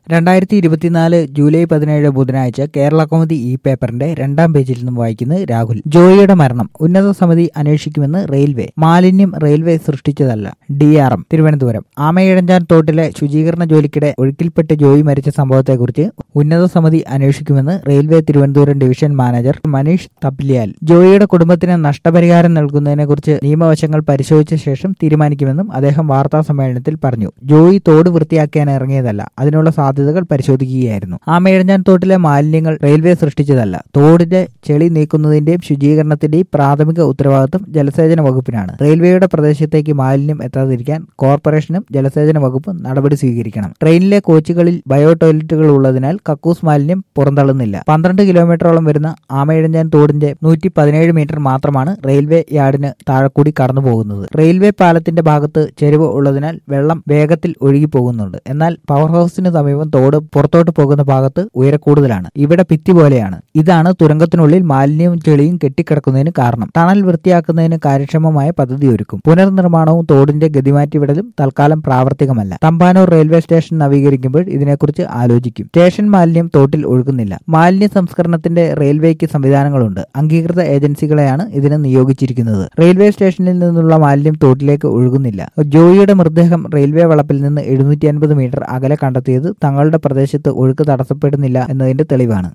2024 July 17 ബുധനാഴ്ച കേരള കൗമുദി ഈ പേപ്പറിന്റെ 2ാം പേജിൽ നിന്നും വായിക്കുന്നത് രാഹുൽ. ജോയിയുടെ മരണം ഉന്നത സമിതി അന്വേഷിക്കുമെന്ന് റെയിൽവേ. മാലിന്യം റെയിൽവേ സൃഷ്ടിച്ചതല്ല. DRM തിരുവനന്തപുരം. ആമയിഴഞ്ചാൻ തോട്ടിലെ ശുചീകരണ ജോലിക്കിടെ ഒഴുക്കിൽപ്പെട്ട് ജോയി മരിച്ച സംഭവത്തെക്കുറിച്ച് ഉന്നത സമിതി അന്വേഷിക്കുമെന്ന് railway Thiruvananthapuram division manager Manish Thapliyal. ജോയിയുടെ കുടുംബത്തിന് നഷ്ടപരിഹാരം നൽകുന്നതിനെക്കുറിച്ച് നിയമവശങ്ങൾ പരിശോധിച്ച ശേഷം തീരുമാനിക്കുമെന്നും അദ്ദേഹം വാർത്താ സമ്മേളനത്തിൽ പറഞ്ഞു. ജോയി തോട് വൃത്തിയാക്കാൻ ഇറങ്ങിയതല്ല, അതിനുള്ള സാധ്യതകൾ പരിശോധിക്കുകയായിരുന്നു. ആമയിഴഞ്ചാൻ തോട്ടിലെ മാലിന്യങ്ങൾ റെയിൽവേ സൃഷ്ടിച്ചതല്ല. തോടിന്റെ ചെളി നീക്കുന്നതിന്റെയും ശുചീകരണത്തിന്റെയും പ്രാഥമിക ഉത്തരവാദിത്വം ജലസേചന വകുപ്പിനാണ്. റെയിൽവേയുടെ പ്രദേശത്തേക്ക് മാലിന്യം എത്താതിരിക്കാൻ കോർപ്പറേഷനും ജലസേചന വകുപ്പും നടപടി സ്വീകരിക്കണം. ട്രെയിനിലെ കോച്ചുകളിൽ ബയോ ടോയ്ലറ്റുകൾ ഉള്ളതിനാൽ കക്കൂസ് മാലിന്യം പുറന്തള്ളുന്നില്ല. 12 കിലോമീറ്ററോളം വരുന്ന ആമയിഴഞ്ചാൻ തോടിന്റെ 117 മീറ്റർ മാത്രമാണ് റെയിൽവേ യാർഡിന് താഴെക്കൂടി കടന്നു പോകുന്നത്. റെയിൽവേ പാലത്തിന്റെ ഭാഗത്ത് ചെരിവ് ഉള്ളതിനാൽ വെള്ളം വേഗത്തിൽ ഒഴുകി പോകുന്നുണ്ട്. എന്നാൽ പവർ ഹൌസിന് സമീപം തോട് പുറത്തോട്ട് പോകുന്ന ഭാഗത്ത് ഉയരക്കൂടുതലാണ്. ഇവിടെ ഭിത്തി പോലെയാണ്. ഇതാണ് തുരങ്കത്തിനുള്ളിൽ മാലിന്യവും ചെളിയും കെട്ടിക്കിടക്കുന്നതിന് കാരണം. ടണൽ വൃത്തിയാക്കുന്നതിന് കാര്യക്ഷമമായ പദ്ധതി ഒരുക്കും. പുനർനിർമ്മാണവും തോടിന്റെ ഗതിമാറ്റിവിടലും തൽക്കാലം പ്രാവർത്തികമല്ല. തമ്പാനൂർ റെയിൽവേ സ്റ്റേഷൻ നവീകരിക്കുമ്പോൾ ഇതിനെക്കുറിച്ച് ആലോചിക്കും. സ്റ്റേഷൻ മാലിന്യം തോട്ടിൽ ഒഴുകുന്നില്ല. മാലിന്യ സംസ്കരണത്തിന്റെ റെയിൽവേക്ക് സംവിധാനങ്ങളുണ്ട്. അംഗീകൃത ഏജൻസികളെയാണ് ഇതിന് നിയോഗിച്ചിരിക്കുന്നത്. റെയിൽവേ സ്റ്റേഷനിൽ നിന്നുള്ള മാലിന്യം തോട്ടിലേക്ക് ഒഴുകുന്നില്ല. ജോയിയുടെ മൃതദേഹം റെയിൽവേ വളപ്പിൽ നിന്ന് 750 മീറ്റർ അകലെ കണ്ടെത്തിയത് തങ്ങളുടെ പ്രദേശത്ത് ഒഴുക്ക് തടസ്സപ്പെടുന്നില്ല എന്നതിന്റെ തെളിവാണ്.